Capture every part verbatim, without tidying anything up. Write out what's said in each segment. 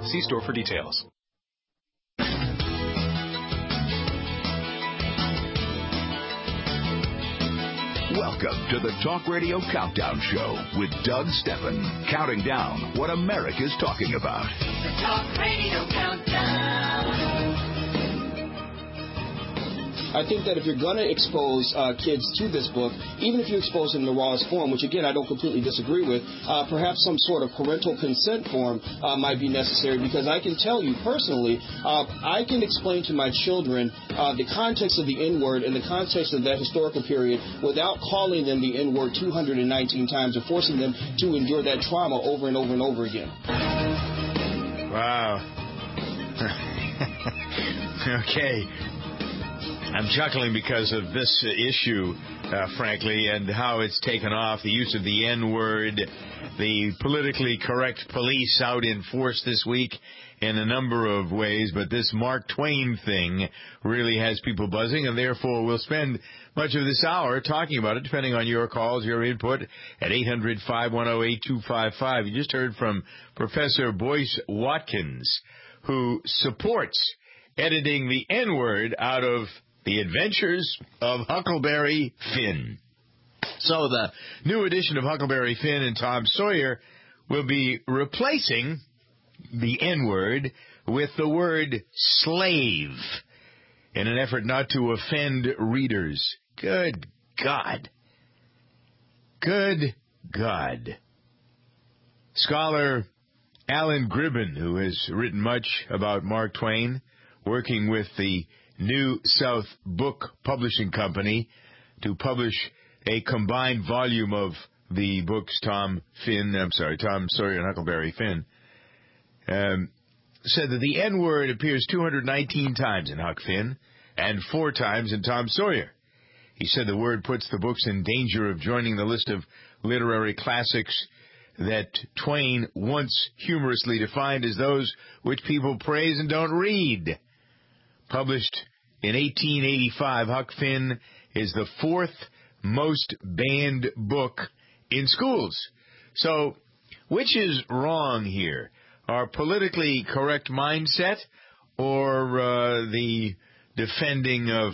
See store for details. Welcome to the Talk Radio Countdown Show with Doug Steffen, counting down what America's talking about. The Talk Radio Countdown. I think that if you're going to expose uh, kids to this book, even if you expose them in the rawest form, which, again, I don't completely disagree with, uh, perhaps some sort of parental consent form uh, might be necessary, because I can tell you personally, uh, I can explain to my children uh, the context of the N-word and the context of that historical period without calling them the N-word two hundred nineteen times or forcing them to endure that trauma over and over and over again. Wow. Okay. I'm chuckling because of this issue, uh, frankly, and how it's taken off, the use of the N-word, the politically correct police out in force this week in a number of ways, but this Mark Twain thing really has people buzzing, and therefore we'll spend much of this hour talking about it, depending on your calls, your input, at eight hundred, five one zero, eight two five five. You just heard from Professor Boyce Watkins, who supports editing the N-word out of The Adventures of Huckleberry Finn. So the new edition of Huckleberry Finn and Tom Sawyer will be replacing the N-word with the word slave in an effort not to offend readers. Good God. Good God. Scholar Alan Gribben, who has written much about Mark Twain, working with the New South Book Publishing Company to publish a combined volume of the books Tom Finn, I'm sorry, Tom Sawyer and Huckleberry Finn, um, said that the N-word appears two hundred nineteen times in Huck Finn and four times in Tom Sawyer. He said the word puts the books in danger of joining the list of literary classics that Twain once humorously defined as those which people praise and don't read. Published in eighteen eighty-five, Huck Finn is the fourth most banned book in schools. So, which is wrong here? Our politically correct mindset or uh, the defending of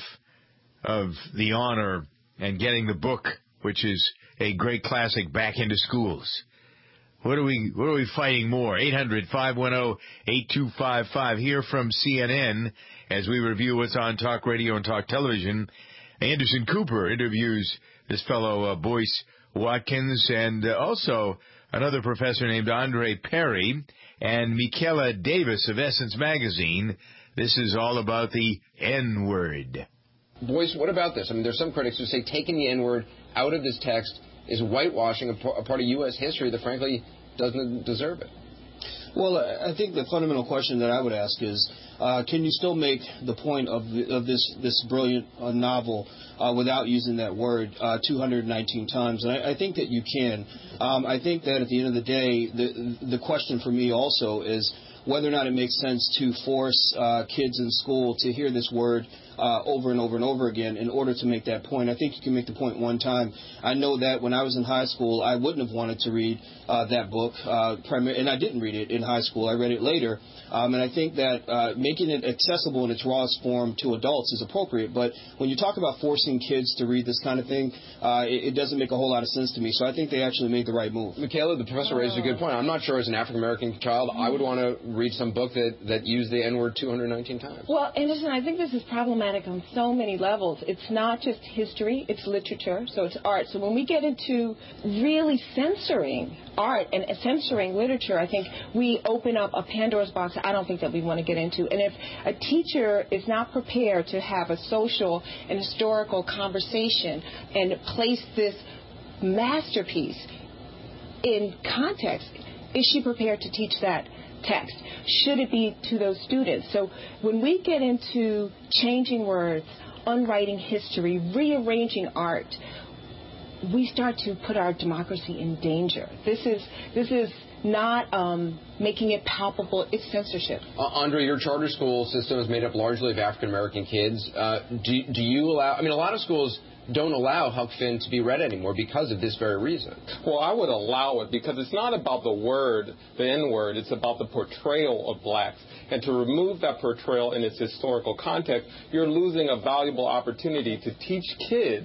of the honor and getting the book, which is a great classic, back into schools? What are we what are we fighting more? eight hundred, five one zero, eight two five five. Here from C N N, as we review what's on Talk Radio and Talk Television, Anderson Cooper interviews this fellow, uh, Boyce Watkins, and uh, also another professor named Andre Perry, and Michaela Davis of Essence Magazine. This is all about the N-word. Boyce, what about this? I mean, there's some critics who say taking the N-word out of this text is whitewashing a part of U S history that, frankly, doesn't deserve it. Well, I think the fundamental question that I would ask is, uh, can you still make the point of, the, of this, this brilliant uh, novel uh, without using that word uh, two hundred nineteen times? And I, I think that you can. Um, I think that at the end of the day, the, the question for me also is whether or not it makes sense to force uh, kids in school to hear this word Uh, over and over and over again in order to make that point. I think you can make the point one time. I know that when I was in high school, I wouldn't have wanted to read uh, that book, uh, primar- and I didn't read it in high school. I read it later. Um, and I think that uh, making it accessible in its rawest form to adults is appropriate. But when you talk about forcing kids to read this kind of thing, uh, it, it doesn't make a whole lot of sense to me. So I think they actually made the right move. Michaela, the professor raises a good point. I'm not sure as an African-American child I would want to read some book that, that used the N-word two hundred nineteen times. Well, Anderson, I think this is problematic on so many levels. It's not just history, it's literature, so it's art. So when we get into really censoring art and censoring literature, I think we open up a Pandora's box I don't think that we want to get into. And if a teacher is not prepared to have a social and historical conversation and place this masterpiece in context, is she prepared to teach that text? Should it be to those students? So when we get into changing words, unwriting history, rearranging art, we start to put our democracy in danger. This is this is not um, making it palpable. It's censorship. Uh, Andre, your charter school system is made up largely of African-American kids. Uh, do, do you allow, I mean, a lot of schools don't allow Huck Finn to be read anymore because of this very reason. Well, I would allow it because it's not about the word, the N-word. It's about the portrayal of blacks. And to remove that portrayal in its historical context, you're losing a valuable opportunity to teach kids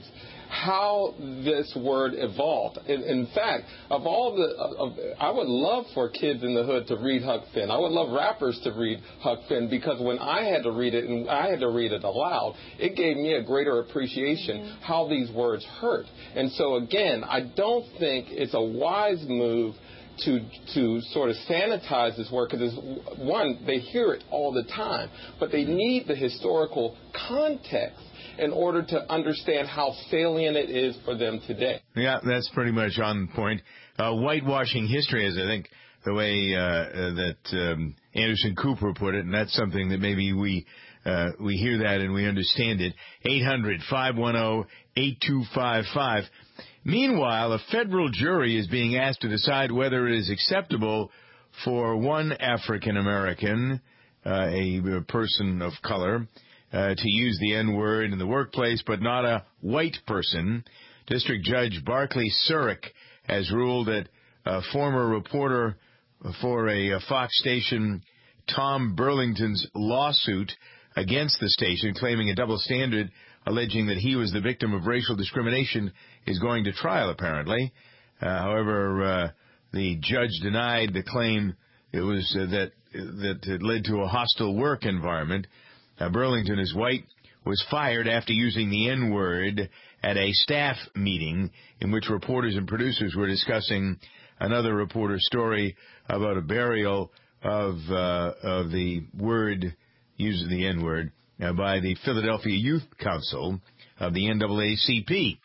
how this word evolved. In, in fact, of all the, of, I would love for kids in the hood to read Huck Finn. I would love rappers to read Huck Finn, because when I had to read it, and I had to read it aloud, it gave me a greater appreciation mm-hmm. how these words hurt. And so again, I don't think it's a wise move to to sort of sanitize this word, because, one, they hear it all the time, but they need the historical context in order to understand how salient it is for them today. Yeah, that's pretty much on point. Uh, whitewashing history is, I think, the way uh, uh, that um, Anderson Cooper put it, and that's something that maybe we uh, we hear that and we understand it. eight hundred, five one zero, eight two five five. Meanwhile, a federal jury is being asked to decide whether it is acceptable for one African American, uh, a, a person of color, Uh, to use the N-word in the workplace, but not a white person. District Judge Barclay Surik has ruled that a former reporter for a, a Fox station, Tom Burlington's lawsuit against the station, claiming a double standard, alleging that he was the victim of racial discrimination, is going to trial, apparently. Uh, however, uh, the judge denied the claim it was uh, that that it led to a hostile work environment. Uh, Burlington is white, was fired after using the N-word at a staff meeting in which reporters and producers were discussing another reporter's story about a burial of uh, of the word, using the N-word, uh, by the Philadelphia Youth Council of the N double A C P.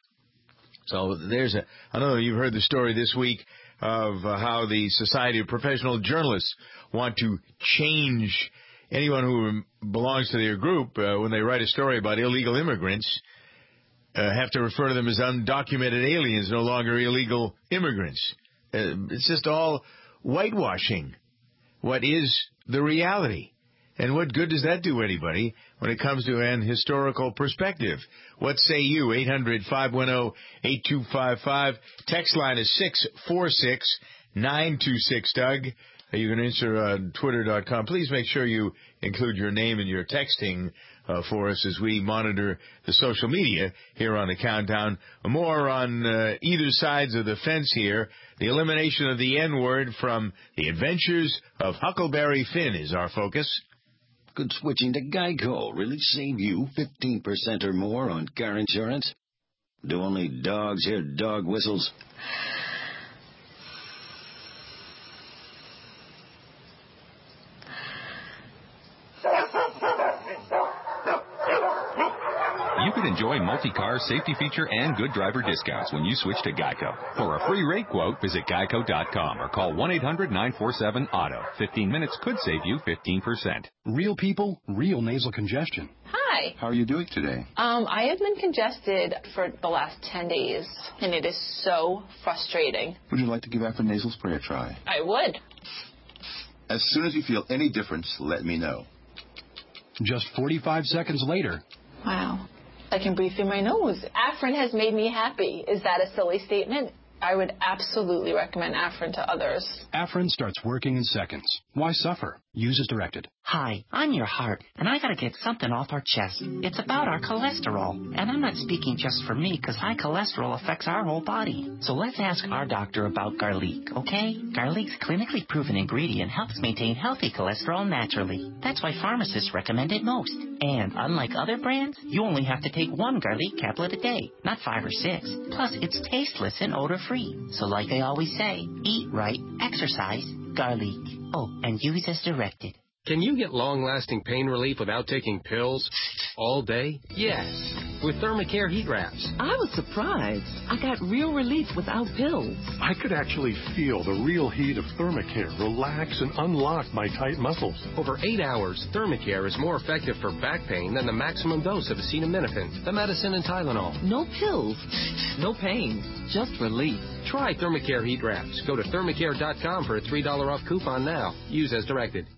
So there's a, I don't know if you've heard the story this week of uh, how the Society of Professional Journalists want to change anyone who belongs to their group, uh, when they write a story about illegal immigrants, uh, have to refer to them as undocumented aliens, no longer illegal immigrants. Uh, it's just all whitewashing what is the reality. And what good does that do anybody when it comes to an historical perspective? What say you? eight hundred, five one zero, eight two five five. Text line is six four six, nine two six, Doug. You can answer on twitter dot com. Please make sure you include your name in your texting uh, for us as we monitor the social media here on the Countdown. More on uh, either sides of the fence here. The elimination of the N-word from The Adventures of Huckleberry Finn is our focus. Could switching to Geico really save you fifteen percent or more on car insurance? Do only dogs hear dog whistles? You can enjoy multi-car safety feature and good driver discounts when you switch to Geico. For a free rate quote, visit geico dot com or call one eight hundred, nine four seven, auto. fifteen minutes could save you fifteen percent. Real people, real nasal congestion. Hi. How are you doing today? Um, I have been congested for the last ten days, and it is so frustrating. Would you like to give Afrin nasal spray a try? I would. As soon as you feel any difference, let me know. Just forty-five seconds later. Wow. I can breathe through my nose. Afrin has made me happy. Is that a silly statement? I would absolutely recommend Afrin to others. Afrin starts working in seconds. Why suffer? Use as directed. Hi, I'm your heart, and I gotta get something off our chest. It's about our cholesterol. And I'm not speaking just for me, because high cholesterol affects our whole body. So let's ask our doctor about garlic, okay? Garlic's clinically proven ingredient helps maintain healthy cholesterol naturally. That's why pharmacists recommend it most. And unlike other brands, you only have to take one garlic caplet a day, not five or six. Plus, it's tasteless and odor-free. So like I always say, eat right, exercise, garlic. Oh, and use as directed. Can you get long-lasting pain relief without taking pills all day? Yes, with Thermacare heat wraps. I was surprised. I got real relief without pills. I could actually feel the real heat of Thermacare relax and unlock my tight muscles. Over eight hours, Thermacare is more effective for back pain than the maximum dose of acetaminophen, the medicine, and Tylenol. No pills, no pain, just relief. Try Thermacare heat wraps. Go to thermacare dot com for a three dollars off coupon now. Use as directed.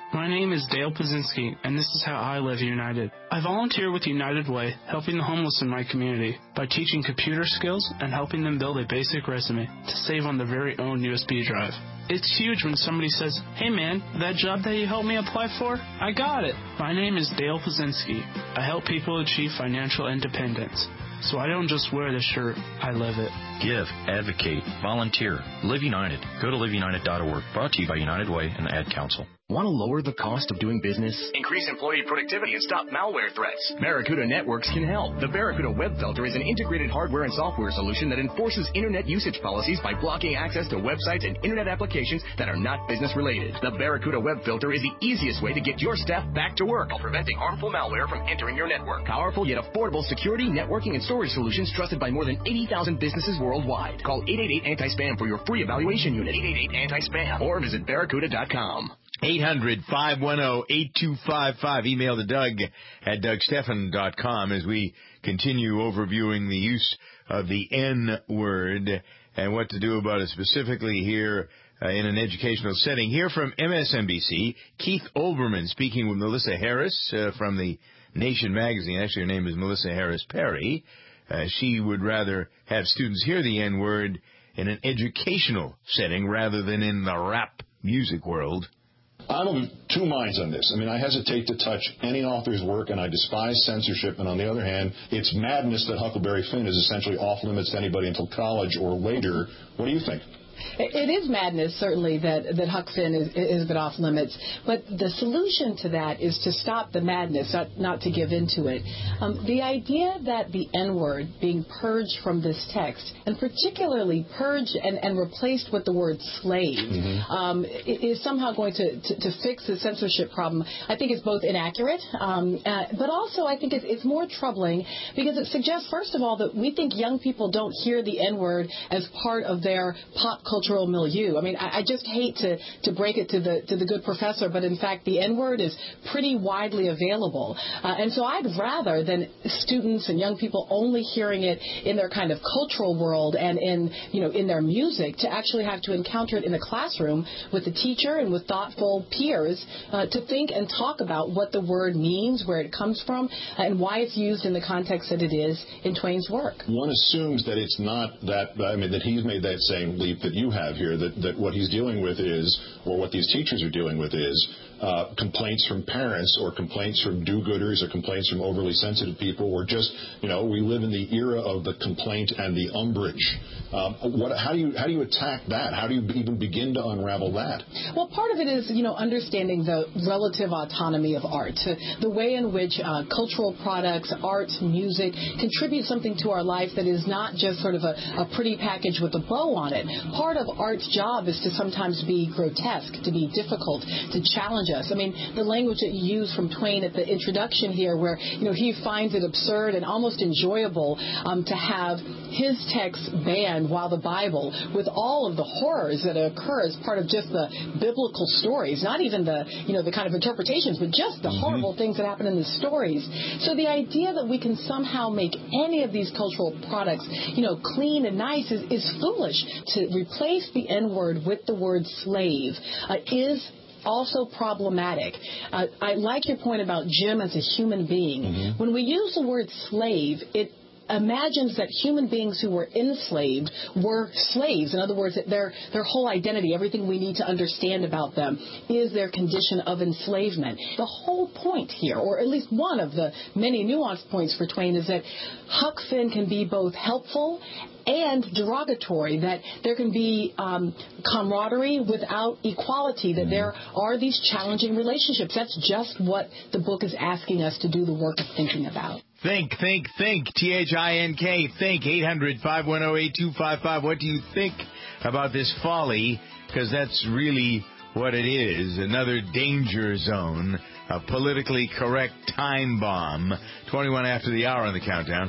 My name is Dale Pazinski, and this is how I live United. I volunteer with United Way, helping the homeless in my community by teaching computer skills and helping them build a basic resume to save on their very own U S B drive. It's huge when somebody says, "Hey man, that job that you helped me apply for, I got it." My name is Dale Pazinski. I help people achieve financial independence. So I don't just wear the shirt, I live it. Give, advocate, volunteer. Live United. Go to live united dot org. Brought to you by United Way and the Ad Council. Want to lower the cost of doing business? Increase employee productivity and stop malware threats. Barracuda Networks can help. The Barracuda Web Filter is an integrated hardware and software solution that enforces internet usage policies by blocking access to websites and internet applications that are not business related. The Barracuda Web Filter is the easiest way to get your staff back to work while preventing harmful malware from entering your network. Powerful yet affordable security, networking, and storage solutions trusted by more than eighty thousand businesses worldwide. Call eight eight eight anti spam for your free evaluation unit. eight eight eight anti spam or visit barracuda dot com. eight hundred, five one zero, eight two five five. Email to Doug at doug stephan dot com as we continue overviewing the use of the N word and what to do about it specifically here uh, in an educational setting. Here from M S N B C, Keith Olbermann speaking with Melissa Harris uh, from the Nation magazine. Actually, her name is Melissa Harris Perry. Uh, she would rather have students hear the N word in an educational setting rather than in the rap music world. I'm of two minds on this. I mean, I hesitate to touch any author's work, and I despise censorship. And on the other hand, it's madness that Huckleberry Finn is essentially off limits to anybody until college or later. What do you think? It is madness, certainly, that, that Huck Finn is, is a bit off limits. But the solution to that is to stop the madness, not, not to give into it. Um, the idea that the N-word being purged from this text, and particularly purged and, and replaced with the word slave, mm-hmm. um, is somehow going to, to, to fix the censorship problem, I think it's both inaccurate, um, uh, but also I think it's, it's more troubling because it suggests, first of all, that we think young people don't hear the N-word as part of their pop cultural milieu. I mean, I, I just hate to, to break it to the to the good professor, but in fact, the N-word is pretty widely available. Uh, and so I'd rather than students and young people only hearing it in their kind of cultural world and in, you know, in their music, to actually have to encounter it in the classroom with the teacher and with thoughtful peers uh, to think and talk about what the word means, where it comes from, and why it's used in the context that it is in Twain's work. One assumes that it's not that, I mean, that he's made that same leap that you have here, that, that what he's dealing with is, or what these teachers are dealing with is, uh, complaints from parents or complaints from do-gooders or complaints from overly sensitive people, or just, you know, we live in the era of the complaint and the umbrage. Um, what, how do you how do you attack that? How do you even begin to unravel that? Well, part of it is, you know, understanding the relative autonomy of art, the way in which uh, cultural products, art, music contribute something to our life that is not just sort of a, a pretty package with a bow on it. Part of art's job is to sometimes be grotesque, to be difficult, to challenge us. I mean, the language that you use from Twain at the introduction here, where, you know, he finds it absurd and almost enjoyable um, to have his text banned while the Bible, with all of the horrors that occur as part of just the biblical stories, not even the, you know, the kind of interpretations, but just the mm-hmm. horrible things that happen in the stories. So the idea that we can somehow make any of these cultural products, you know, clean and nice is, is foolish. To replace the N-word with the word slave uh, is also problematic. Uh, I like your point about Jim as a human being. Mm-hmm. When we use the word slave, it imagines that human beings who were enslaved were slaves. In other words, that their their whole identity, everything we need to understand about them, is their condition of enslavement. The whole point here, or at least one of the many nuanced points for Twain, is that Huck Finn can be both helpful and derogatory, that there can be um, camaraderie without equality, that there are these challenging relationships. That's just what the book is asking us to do the work of thinking about. Think, think, think. T H I N K. Think. eight hundred, five one zero, eight two five five. What do you think about this folly? Because that's really what it is. Another danger zone. A politically correct time bomb. twenty-one after the hour on the countdown.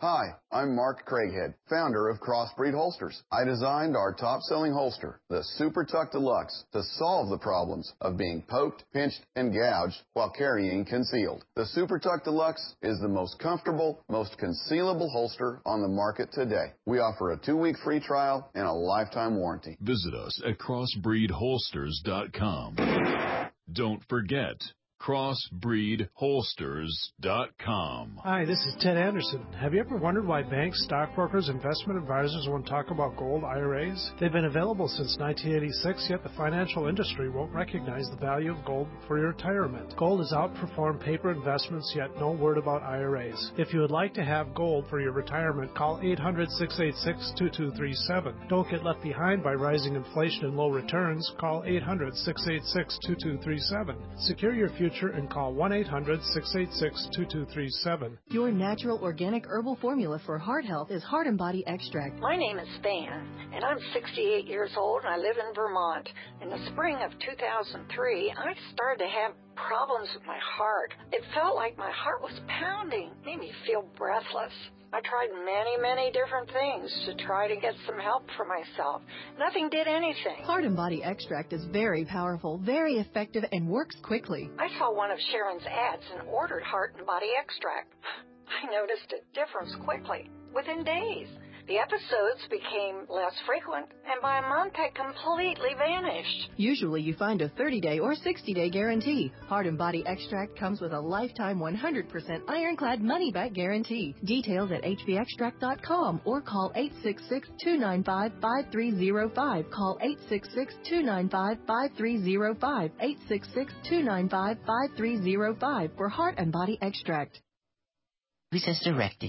Hi, I'm Mark Craighead, founder of Crossbreed Holsters. I designed our top-selling holster, the Super Tuck Deluxe, to solve the problems of being poked, pinched, and gouged while carrying concealed. The Super Tuck Deluxe is the most comfortable, most concealable holster on the market today. We offer a two-week free trial and a lifetime warranty. Visit us at crossbreed holsters dot com. Don't forget, crossbreed holsters dot com. Hi, this is Ted Anderson. Have you ever wondered why banks, stockbrokers, investment advisors won't talk about gold I R As? They've been available since nineteen eighty-six, yet the financial industry won't recognize the value of gold for your retirement. Gold has outperformed paper investments, yet no word about I R As. If you would like to have gold for your retirement, call eight hundred, six eight six, two two three seven. Don't get left behind by rising inflation and low returns. Call eight hundred, six eight six, two two three seven. Secure your future and call one eight hundred, six eight six, two two three seven. Your natural organic herbal formula for heart health is Heart and Body Extract. My name is Span, and I'm sixty-eight years old, and I live in Vermont. In the spring of two thousand three, I started to have problems with my heart. It felt like my heart was pounding, made me feel breathless. I tried many, many different things to try to get some help for myself. Nothing did anything. Heart and Body Extract is very powerful, very effective, and works quickly. I saw one of Sharon's ads and ordered Heart and Body Extract. I noticed a difference quickly, within days. The episodes became less frequent, and by a month had completely vanished. Usually you find a thirty-day or sixty-day guarantee. Heart and Body Extract comes with a lifetime one hundred percent ironclad money-back guarantee. Details at h b extract dot com or call eight six six, two nine five, five three zero five. Call eight six six, two nine five, five three zero five. eight six six, two nine five, five three zero five for Heart and Body Extract. This is directed.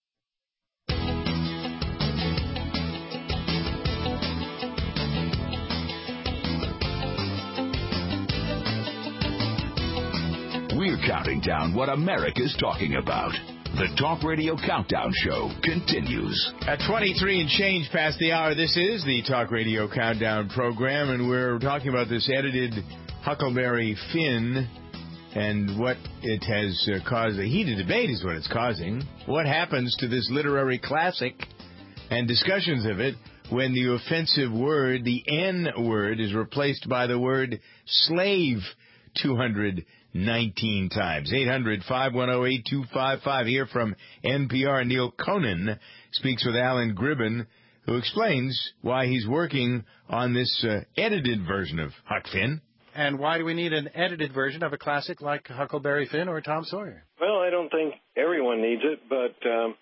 We're counting down what America's talking about. The Talk Radio Countdown Show continues. At twenty-three and change past the hour, this is the Talk Radio Countdown program, and we're talking about this edited Huckleberry Finn and what it has uh, caused. A heated debate is what it's causing. What happens to this literary classic and discussions of it when the offensive word, the N word, is replaced by the word slave two hundred nineteen times. eight hundred, five one zero, eight two five five. Here from N P R, Neil Conan speaks with Alan Gribben, who explains why he's working on this uh, edited version of Huck Finn. And why do we need an edited version of a classic like Huckleberry Finn or Tom Sawyer? Well, I don't think everyone needs it, but um,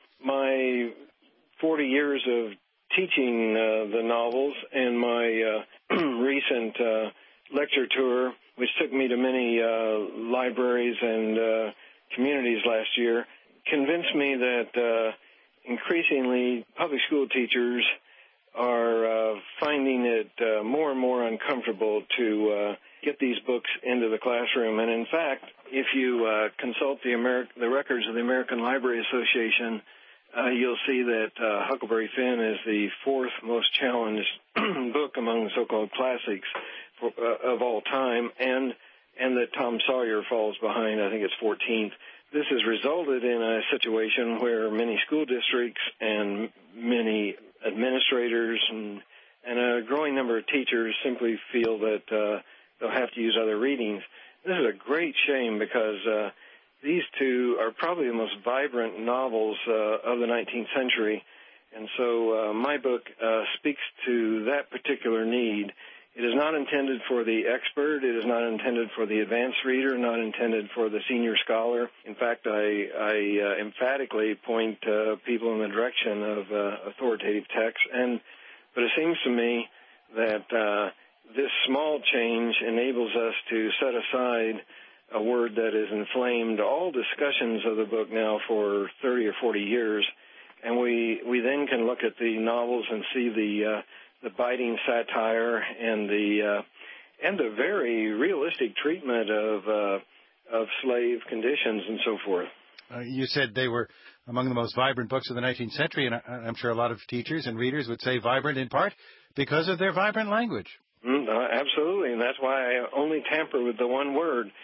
my forty years of teaching uh, the novels and my uh, recent uh, lecture tour, which took me to many uh, libraries and uh, communities last year, convinced me that uh, increasingly public school teachers are uh, finding it uh, more and more uncomfortable to uh, get these books into the classroom. And in fact, if you uh, consult the, Ameri- the records of the American Library Association, uh, you'll see that uh, Huckleberry Finn is the fourth most challenged book among the so-called classics for, uh, of all time, and and that Tom Sawyer falls behind. I think it's fourteenth. This has resulted in a situation where many school districts and many administrators and, and a growing number of teachers simply feel that uh, they'll have to use other readings. This is a great shame because uh, these two are probably the most vibrant novels uh, of the nineteenth century. And so uh, my book uh, speaks to that particular need. It is not intended for the expert. It is not intended for the advanced reader, not intended for the senior scholar. In fact, I, I uh, emphatically point uh, people in the direction of uh, authoritative text. And but it seems to me that uh, this small change enables us to set aside a word that has inflamed all discussions of the book now for thirty or forty years, and we we then can look at the novels and see the uh, the biting satire and the uh, and the very realistic treatment of uh, of slave conditions and so forth. Uh, you said they were among the most vibrant books of the nineteenth century, and I, I'm sure a lot of teachers and readers would say vibrant in part because of their vibrant language. Mm, uh, absolutely, and that's why I only tamper with the one word.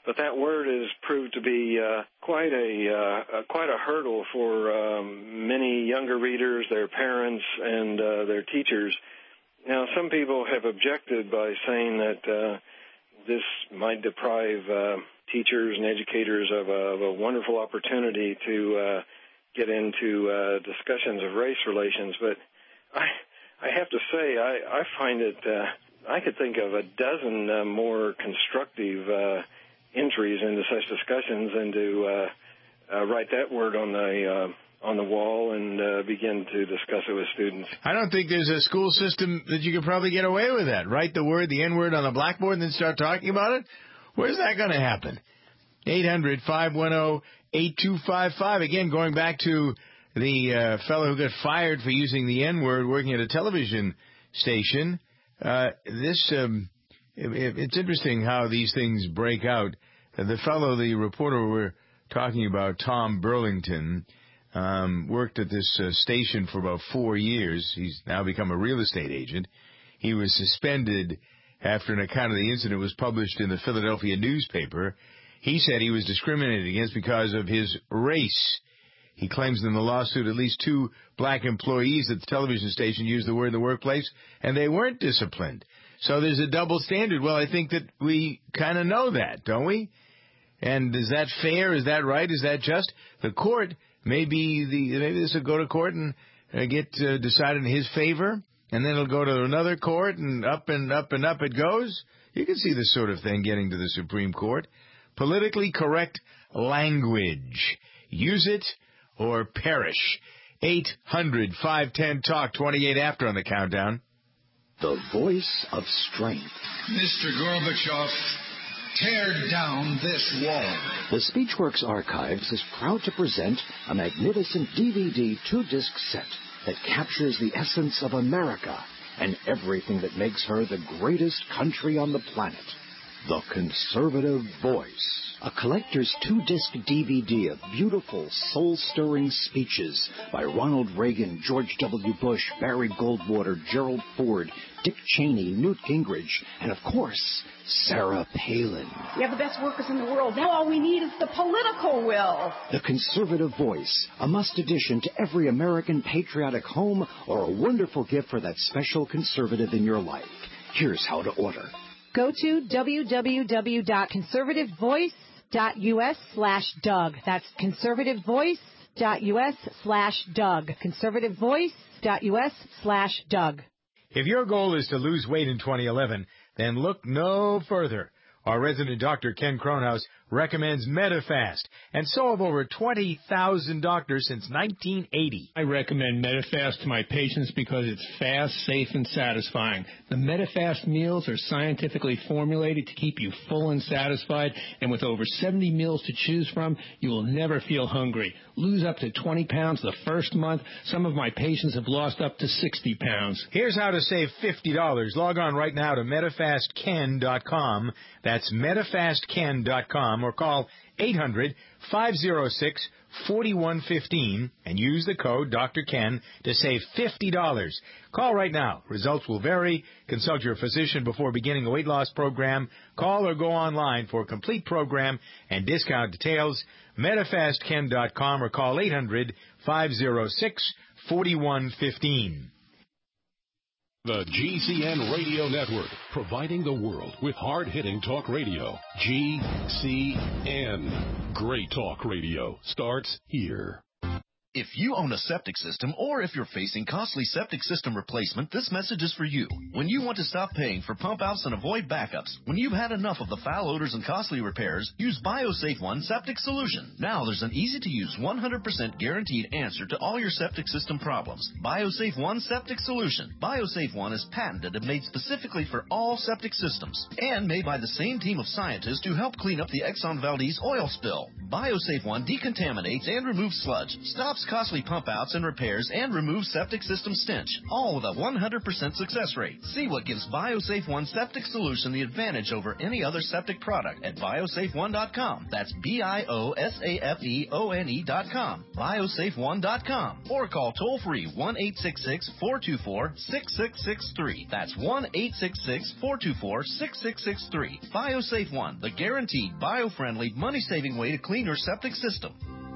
but that word has proved to be uh, quite a uh, quite a hurdle for um, many younger readers, their parents, and uh, their teachers. Now, some people have objected by saying that uh, this might deprive uh, teachers and educators of a, of a wonderful opportunity to uh, get into uh, discussions of race relations. But I, I have to say, I, I find it, uh, I could think of a dozen uh, more constructive uh, entries into such discussions than to uh, uh, write that word on the uh, on the wall and uh, begin to discuss it with students. I don't think there's a school system that you could probably get away with that. Write the word, the N-word on the blackboard and then start talking about it? Where's that going to happen? eight hundred, five one zero, eight two five five. Again, going back to the uh, fellow who got fired for using the N-word working at a television station. Uh, this, um, it, it's interesting how these things break out. Uh, the fellow, the reporter we're talking about, Tom Burlington, Um, worked at this uh, station for about four years. He's now become a real estate agent. He was suspended after an account of the incident was published in the Philadelphia newspaper. He said he was discriminated against because of his race. He claims in the lawsuit at least two black employees at the television station used the word in the workplace, and they weren't disciplined. So there's a double standard. Well, I think that we kind of know that, don't we? And is that fair? Is that right? Is that just? The court... Maybe the maybe this will go to court and uh, get uh, decided in his favor, and then it'll go to another court, and up and up and up it goes. You can see this sort of thing getting to the Supreme Court. Politically correct language. Use it or perish. eight hundred, five ten, talk, twenty-eight after on the countdown. The voice of strength. Mister Gorbachev, tear down this wall. The Speechworks Archives is proud to present a magnificent D V D two-disc set that captures the essence of America and everything that makes her the greatest country on the planet. The Conservative Voice. A collector's two-disc D V D of beautiful, soul-stirring speeches by Ronald Reagan, George W. Bush, Barry Goldwater, Gerald Ford, Dick Cheney, Newt Gingrich, and, of course, Sarah Palin. We have the best workers in the world. Now all we need is the political will. The Conservative Voice, a must-addition to every American patriotic home or a wonderful gift for that special conservative in your life. Here's how to order. Go to www.conservativevoice.us slash Doug. That's conservativevoice.us slash Doug. Conservativevoice.us slash Doug. If your goal is to lose weight in twenty eleven, then look no further. Our resident doctor, Ken Kronhaus, recommends Medifast, and so have over twenty thousand doctors since nineteen eighty. I recommend Medifast to my patients because it's fast, safe, and satisfying. The Medifast meals are scientifically formulated to keep you full and satisfied, and with over seventy meals to choose from, you will never feel hungry. Lose up to twenty pounds the first month. Some of my patients have lost up to sixty pounds. Here's how to save fifty dollars. Log on right now to Medifast Ken dot com. That's Medifast Ken dot com, or call eight hundred, five oh six, four one one five and use the code Doctor Ken to save fifty dollars. Call right now. Results will vary. Consult your physician before beginning a weight loss program. Call or go online for complete program and discount details. Medifast Ken dot com or call eight hundred, five oh six, four one one five. The G C N Radio Network, providing the world with hard-hitting talk radio. G C N. Great talk radio starts here. If you own a septic system, or if you're facing costly septic system replacement, this message is for you. When you want to stop paying for pump outs and avoid backups, when you've had enough of the foul odors and costly repairs, use BioSafe One Septic Solution. Now there's an easy-to-use, one hundred percent guaranteed answer to all your septic system problems. BioSafe One Septic Solution. BioSafe One is patented and made specifically for all septic systems, and made by the same team of scientists who helped clean up the Exxon Valdez oil spill. BioSafe One decontaminates and removes sludge, stops stops costly pump outs and repairs and removes septic system stench, all with a one hundred percent success rate. See what gives BioSafe One Septic Solution the advantage over any other septic product at biosafe one dot com. That's B I O S A F E O N E dot com. biosafe one dot com. Or call toll-free one eight six six, four two four, six six six three. That's one eight six six, four two four, six six six three. BioSafe One, the guaranteed, bio-friendly, money-saving way to clean your septic system.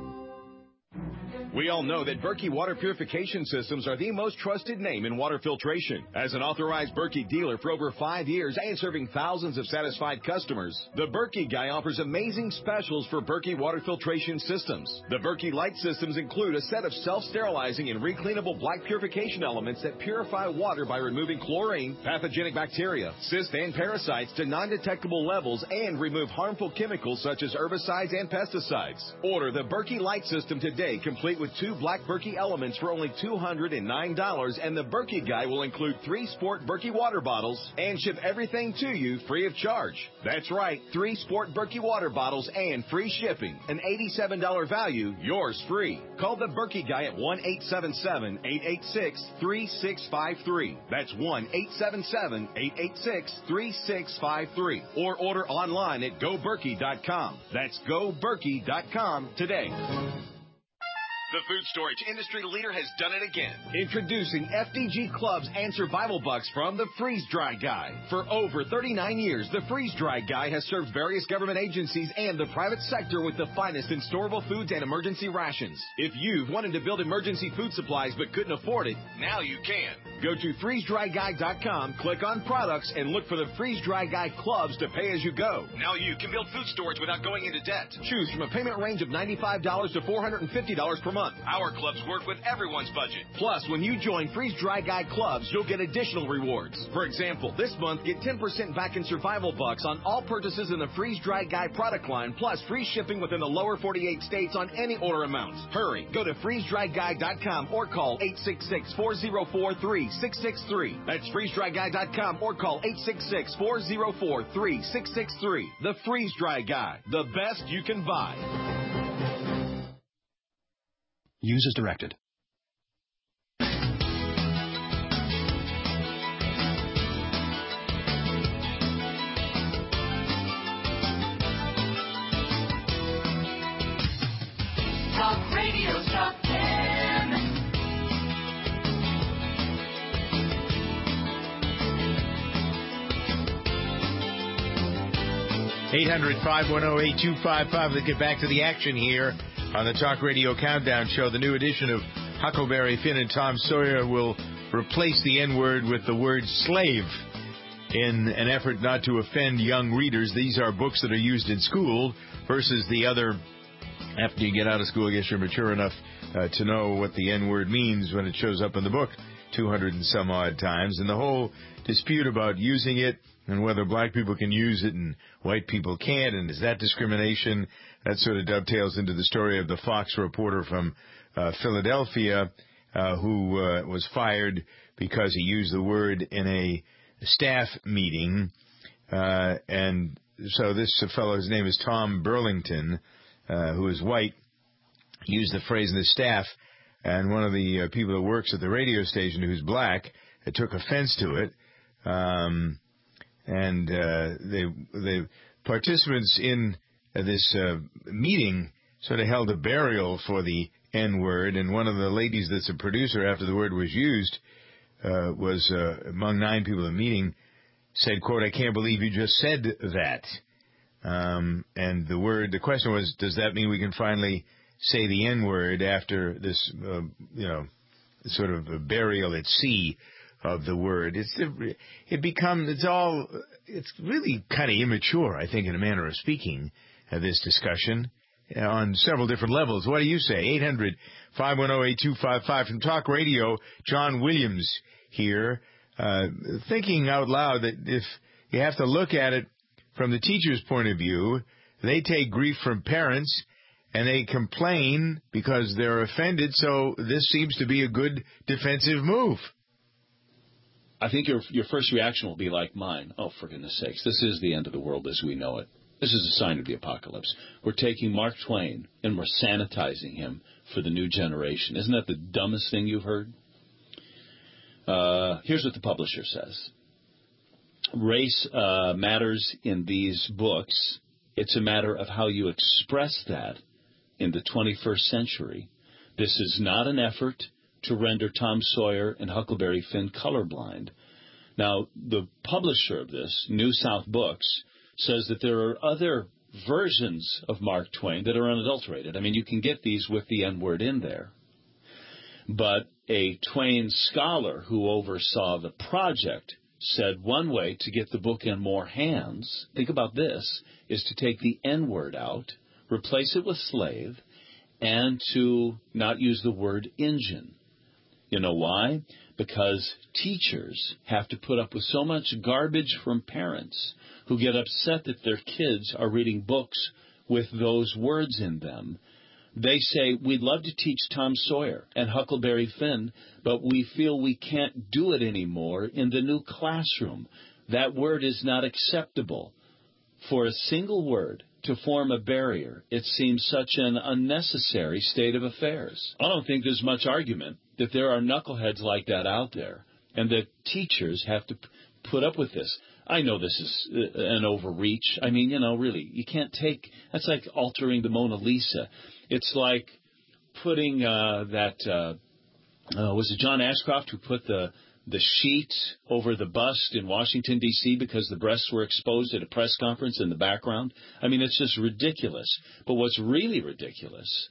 We all know that Berkey Water Purification Systems are the most trusted name in water filtration. As an authorized Berkey dealer for over five years and serving thousands of satisfied customers, the Berkey Guy offers amazing specials for Berkey Water Filtration Systems. The Berkey Light Systems include a set of self-sterilizing and recleanable black purification elements that purify water by removing chlorine, pathogenic bacteria, cysts, and parasites to non-detectable levels and remove harmful chemicals such as herbicides and pesticides. Order the Berkey Light System today, complete with two black Berkey elements for only two hundred nine dollars, and the Berkey Guy will include three Sport Berkey water bottles and ship everything to you free of charge. That's right, three Sport Berkey water bottles and free shipping. An eighty-seven dollars value, yours free. Call the Berkey Guy at one eight seven seven, eight eight six, three six five three. That's one eight seven seven, eight eight six, three six five three. Or order online at go berkey dot com. That's go berkey dot com today. The food storage industry leader has done it again. Introducing F D G Clubs and Survival Bucks from the Freeze Dry Guy. For over thirty-nine years, the Freeze Dry Guy has served various government agencies and the private sector with the finest in storable foods and emergency rations. If you've wanted to build emergency food supplies but couldn't afford it, now you can. Go to freeze dry guy dot com, click on products, and look for the Freeze Dry Guy Clubs to pay as you go. Now you can build food storage without going into debt. Choose from a payment range of ninety-five dollars to four hundred fifty dollars per month. Our clubs work with everyone's budget. Plus, when you join Freeze Dry Guy Clubs, you'll get additional rewards. For example, this month, get ten percent back in Survival Bucks on all purchases in the Freeze Dry Guy product line, plus free shipping within the lower forty-eight states on any order amount. Hurry, go to freeze dry guy dot com or call eight six six, four zero four, three six six three. That's freeze dry guy dot com or call eight six six, four zero four, three six six three. The Freeze Dry Guy, the best you can buy. Use as directed. Talk Radio's Top ten. eight hundred, five one zero, eight two five five. Let's get back to the action here on the Talk Radio Countdown Show. The new edition of Huckleberry Finn and Tom Sawyer will replace the N-word with the word slave in an effort not to offend young readers. These are books that are used in school versus the other. After you get out of school, I guess you're mature enough uh, to know what the N-word means when it shows up in the book two hundred and some odd times. And the whole dispute about using it and whether black people can use it and white people can't, and is that discrimination? That sort of dovetails into the story of the Fox reporter from uh, Philadelphia uh, who uh, was fired because he used the word in a staff meeting. Uh, and so this fellow, his name is Tom Burlington, uh, who is white, used the phrase in the staff, and one of the uh, people that works at the radio station who's black uh, took offense to it. Um, and uh, they, the participants in uh, this uh, meeting sort of held a burial for the N-word, and one of the ladies that's a producer after the word was used uh, was uh, among nine people in the meeting, said, quote, "I can't believe you just said that." Um, and the word, the question was, does that mean we can finally say the N-word after this, uh, you know, sort of a burial at sea of the word? It's it becomes it's all it's really kind of immature, I think, in a manner of speaking. Uh, this discussion uh, on several different levels. What do you say? eight hundred, five one zero, eight two five five from Talk Radio. John Williams here, uh, thinking out loud that if you have to look at it from the teacher's point of view, they take grief from parents and they complain because they're offended. So this seems to be a good defensive move. I think your your first reaction will be like mine. Oh, for goodness sakes, this is the end of the world as we know it. This is a sign of the apocalypse. We're taking Mark Twain and we're sanitizing him for the new generation. Isn't that the dumbest thing you've heard? Uh, here's what the publisher says. Race uh, matters in these books. It's a matter of how you express that in the twenty-first century. This is not an effort to render Tom Sawyer and Huckleberry Finn colorblind. Now, the publisher of this, New South Books, says that there are other versions of Mark Twain that are unadulterated. I mean, you can get these with the N-word in there. But a Twain scholar who oversaw the project said one way to get the book in more hands, think about this, is to take the N-word out, replace it with slave, and to not use the word Injun. You know why? Because teachers have to put up with so much garbage from parents who get upset that their kids are reading books with those words in them. They say, we'd love to teach Tom Sawyer and Huckleberry Finn, but we feel we can't do it anymore in the new classroom. That word is not acceptable. For a single word to form a barrier, it seems such an unnecessary state of affairs. I don't think there's much argument that there are knuckleheads like that out there, and that teachers have to p- put up with this. I know this is uh, an overreach. I mean, you know, really, you can't take, that's like altering the Mona Lisa. It's like putting uh, that, uh, uh, was it John Ashcroft who put the the sheet over the bust in Washington, D C because the breasts were exposed at a press conference in the background? I mean, it's just ridiculous. But what's really ridiculous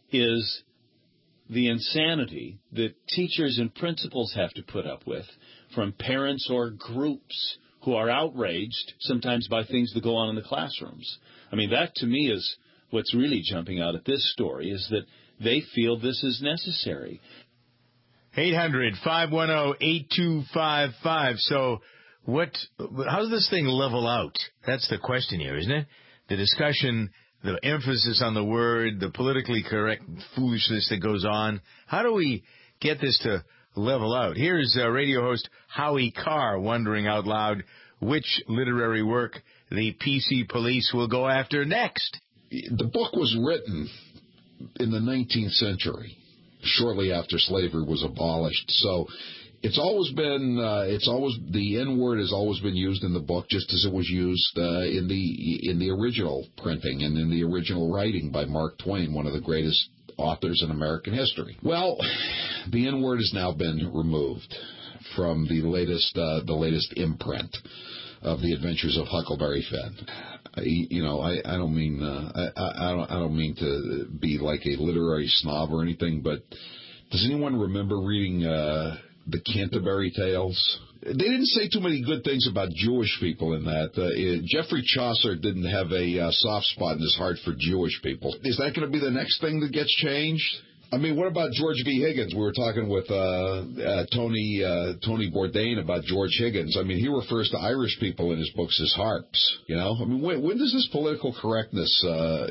is the insanity that teachers and principals have to put up with from parents or groups who are outraged sometimes by things that go on in the classrooms. I mean, that to me is what's really jumping out at this story, is that they feel this is necessary. eight hundred, five one zero, eight two five five. So what? How does this thing level out? That's the question here, isn't it? The discussion, the emphasis on the word, the politically correct foolishness that goes on. How do we get this to level out? Here's uh, radio host Howie Carr wondering out loud which literary work the P C police will go after next. The book was written in the nineteenth century, shortly after slavery was abolished. So it's always been, uh, it's always, the N-word has always been used in the book, just as it was used uh, in the in the original printing and in the original writing by Mark Twain, one of the greatest authors in American history. Well, the N-word has now been removed from the latest uh, the latest imprint of the Adventures of Huckleberry Finn. I, you know, I, I don't mean uh, I, I don't I don't mean to be like a literary snob or anything, but does anyone remember reading uh, the Canterbury Tales? They didn't say too many good things about Jewish people in that. Uh, it, Geoffrey Chaucer didn't have a uh, soft spot in his heart for Jewish people. Is that going to be the next thing that gets changed? I mean, what about George V. Higgins? We were talking with uh, uh, Tony uh, Tony Bourdain about George Higgins. I mean, he refers to Irish people in his books as harps. You know, I mean, when, when does this political correctness uh,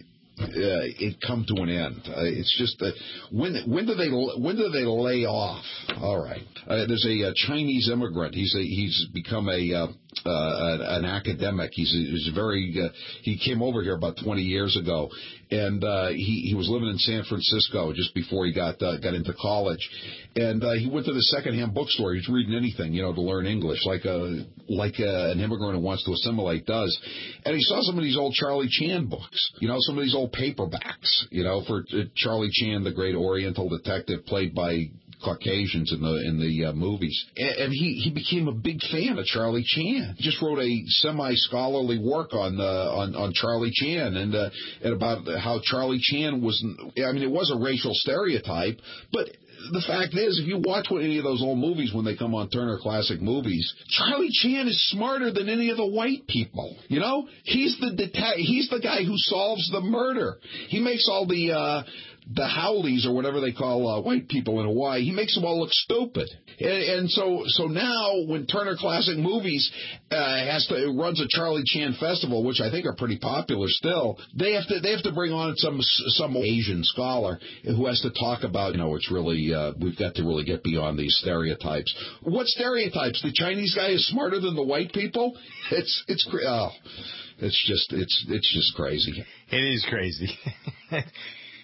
uh, it come to an end? Uh, it's just that when when do they when do they lay off? All right, uh, there's a, a Chinese immigrant. He's a, he's become a uh, uh, an academic. He's, he's very uh, he came over here about twenty years ago. And uh, he, he was living in San Francisco just before he got uh, got into college. And uh, he went to the secondhand bookstore. He was reading anything, you know, to learn English, like a like a, an immigrant who wants to assimilate does. And he saw some of these old Charlie Chan books, you know, some of these old paperbacks, you know, for uh, Charlie Chan, the great Oriental detective played by Caucasians in the in the uh, movies, and, and he he became a big fan of Charlie Chan. He just wrote a semi-scholarly work on uh, on on Charlie Chan and uh, and about how Charlie Chan was. I mean, it was a racial stereotype, but the fact is, if you watch any of those old movies when they come on Turner Classic Movies, Charlie Chan is smarter than any of the white people. You know, he's the deta- he's the guy who solves the murder. He makes all the uh, the Howleys, or whatever they call uh, white people in Hawaii, he makes them all look stupid. And, and so so now when Turner Classic Movies uh, has to runs a Charlie Chan festival, which I think are pretty popular still, they have to they have to bring on some some Asian scholar who has to talk about, you know, it's really uh, we've got to really get beyond these stereotypes. What stereotypes? The Chinese guy is smarter than the white people? It's it's oh, it's just it's it's just crazy. It is crazy.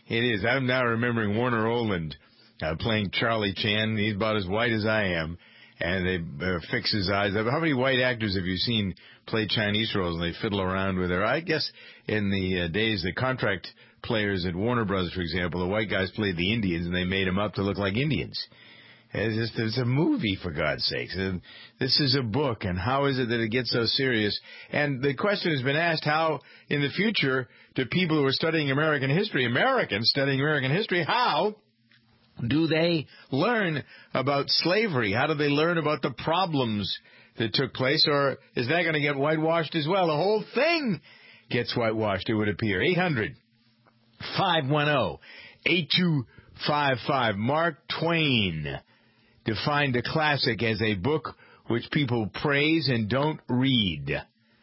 It is. I'm now remembering Warner Oland uh, playing Charlie Chan. He's about as white as I am. And they uh, fix his eyes up. How many white actors have you seen play Chinese roles and they fiddle around with their... I guess in the uh, days, the contract players at Warner Brothers, for example, the white guys played the Indians and they made them up to look like Indians. It's just, it's a movie, for God's sakes. And this is a book, and how is it that it gets so serious? And the question has been asked, how in the future do people who are studying American history, Americans studying American history, how do they learn about slavery? How do they learn about the problems that took place? Or is that going to get whitewashed as well? The whole thing gets whitewashed, it would appear. eight hundred, five one zero, eight two five five. Mark Twain defined a classic as a book which people praise and don't read.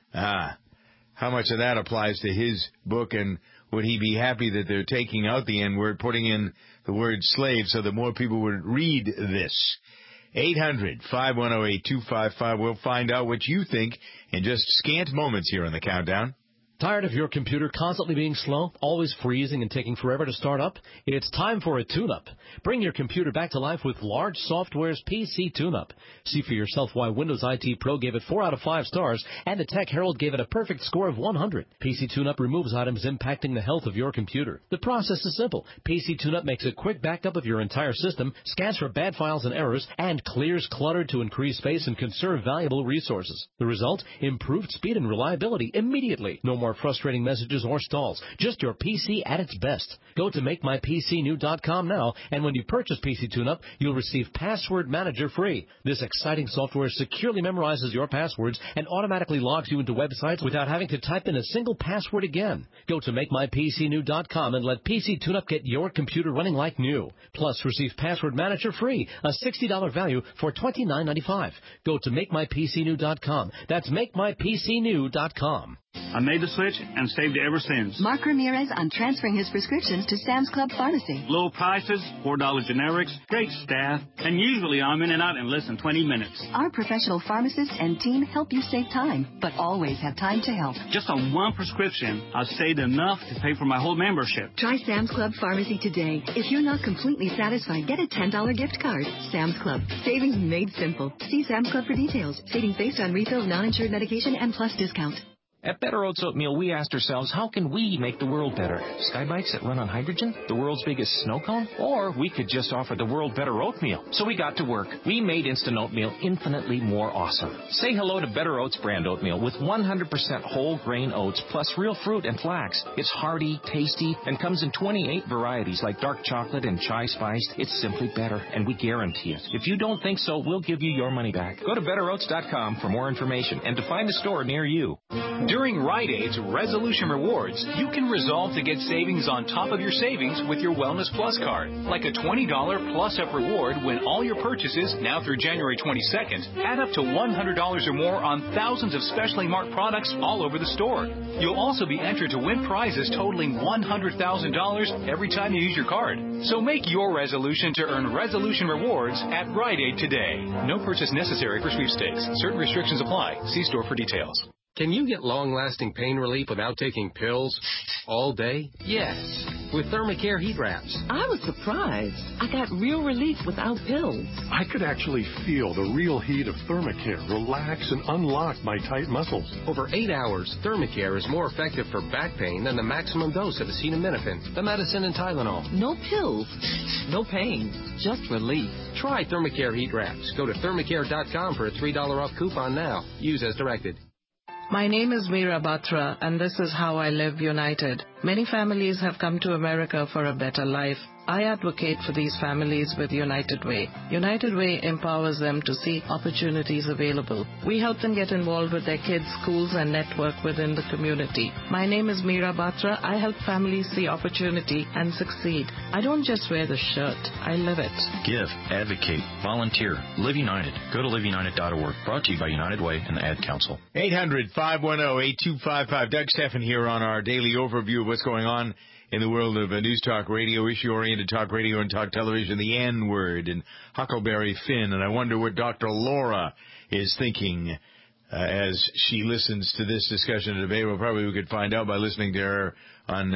Ah, how much of that applies to his book, and would he be happy that they're taking out the N-word, putting in the word slave so that more people would read this? eight hundred, five one zero, eight two five five. We'll find out what you think in just scant moments here on the Countdown. Tired of your computer constantly being slow, always freezing and taking forever to start up? It's time for a tune-up. Bring your computer back to life with Large Software's P C Tune-Up. See for yourself why Windows I T Pro gave it four out of five stars and the Tech Herald gave it a perfect score of one hundred. P C Tune-Up removes items impacting the health of your computer. The process is simple. P C Tune-Up makes a quick backup of your entire system, scans for bad files and errors, and clears clutter to increase space and conserve valuable resources. The result? Improved speed and reliability immediately. No more frustrating messages or stalls. Just your P C at its best. Go to make my P C new dot com now, and when you purchase P C Tune-Up, you'll receive Password Manager free. This exciting software securely memorizes your passwords and automatically logs you into websites without having to type in a single password again. Go to make my P C new dot com and let P C Tune-Up get your computer running like new. Plus, receive Password Manager free, a sixty dollars value for twenty-nine ninety-five. Go to make my P C new dot com. That's make my P C new dot com. I made the switch and saved ever since. Mark Ramirez on transferring his prescriptions to Sam's Club Pharmacy. Low prices, four dollar generics, great staff, and usually I'm in and out in less than twenty minutes. Our professional pharmacists and team help you save time, but always have time to help. Just on one prescription, I've saved enough to pay for my whole membership. Try Sam's Club Pharmacy today. If you're not completely satisfied, get a ten dollar gift card. Sam's Club. Savings made simple. See Sam's Club for details. Savings based on refill of non-insured medication and plus discount. At Better Oats Oatmeal, we asked ourselves, how can we make the world better? Sky bikes that run on hydrogen? The world's biggest snow cone? Or we could just offer the world better oatmeal. So we got to work. We made instant oatmeal infinitely more awesome. Say hello to Better Oats brand oatmeal with one hundred percent whole grain oats plus real fruit and flax. It's hearty, tasty, and comes in twenty-eight varieties like dark chocolate and chai spiced. It's simply better, and we guarantee it. If you don't think so, we'll give you your money back. Go to better oats dot com for more information and to find a store near you. During Rite Aid's Resolution Rewards, you can resolve to get savings on top of your savings with your Wellness Plus card. Like a twenty dollars plus-up reward when all your purchases, now through January twenty-second, add up to one hundred dollars or more on thousands of specially marked products all over the store. You'll also be entered to win prizes totaling one hundred thousand dollars every time you use your card. So make your resolution to earn Resolution Rewards at Rite Aid today. No purchase necessary for sweepstakes. Certain restrictions apply. See store for details. Can you get long-lasting pain relief without taking pills all day? Yes, with Thermacare heat wraps. I was surprised. I got real relief without pills. I could actually feel the real heat of Thermacare relax and unlock my tight muscles. Over eight hours, Thermacare is more effective for back pain than the maximum dose of acetaminophen, the medicine in Tylenol. No pills, no pain, just relief. Try Thermacare heat wraps. Go to thermacare dot com for a three dollars off coupon now. Use as directed. My name is Meera Batra, and this is how I live united. Many families have come to America for a better life. I advocate for these families with United Way. United Way empowers them to see opportunities available. We help them get involved with their kids' schools and network within the community. My name is Meera Batra. I help families see opportunity and succeed. I don't just wear the shirt, I live it. Give, advocate, volunteer. Live United. Go to live united dot org. Brought to you by United Way and the Ad Council. eight hundred, five one zero, eight two five five. Doug Stephan here on our daily overview of what's going on in the world of uh, News Talk Radio, issue-oriented talk radio and talk television, the N-word, and Huckleberry Finn. And I wonder what Doctor Laura is thinking uh, as she listens to this discussion and debate. Well, probably we could find out by listening to her on uh,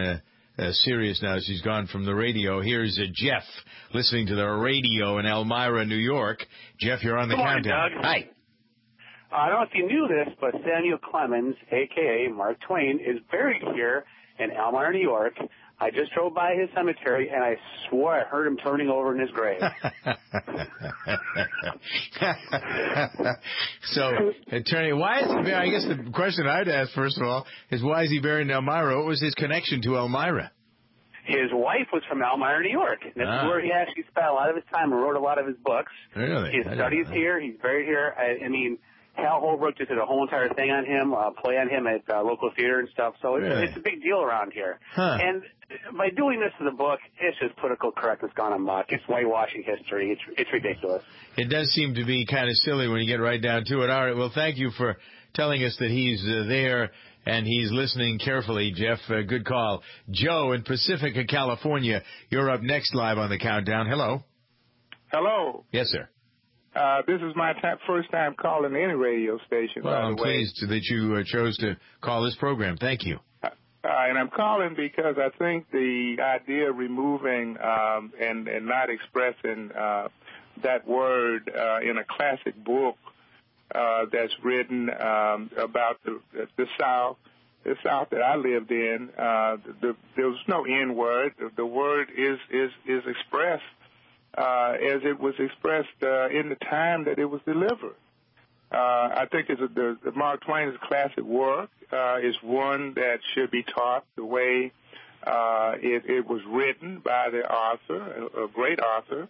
uh, serious now. She's gone from the radio. Here's uh, Jeff listening to the radio in Elmira, New York. Jeff, you're on the Good morning, countdown. Doug. Hi. I don't know if you knew this, but Samuel Clemens, a k a. Mark Twain, is buried here in Elmira, New York. I just drove by his cemetery, and I swore I heard him turning over in his grave. So, attorney, why is he buried? I guess the question I'd ask, first of all, is why is he buried in Elmira? What was his connection to Elmira? His wife was from Elmira, New York. And that's Ah. where he actually spent a lot of his time and wrote a lot of his books. Really? His I didn't studies know. here. He's buried here. I, I mean, Hal Holbrook just did a whole entire thing on him, uh, play on him at uh, local theater and stuff. So it's, Really? it's a big deal around here. Huh. And by doing this to the book, it's just political correctness gone amok. It's whitewashing history. It's it's ridiculous. It does seem to be kind of silly when you get right down to it. All right, well, thank you for telling us that he's uh, there and he's listening carefully, Jeff. Uh, good call. Joe in Pacifica, California, you're up next live on the countdown. Hello. Hello. Yes, sir. Uh, this is my t- first time calling any radio station, Well, by the I'm way. pleased that you uh, chose to call this program. Thank you. Uh, and I'm calling because I think the idea of removing um, and, and not expressing uh, that word uh, in a classic book uh, that's written um, about the, the South, the South that I lived in, uh, the, there was no N word. The, the word is, is, is expressed Uh, as it was expressed uh, in the time that it was delivered. Uh, I think it's a, the, the Mark Twain's classic work uh, is one that should be taught the way uh, it, it was written by the author, a, a great author.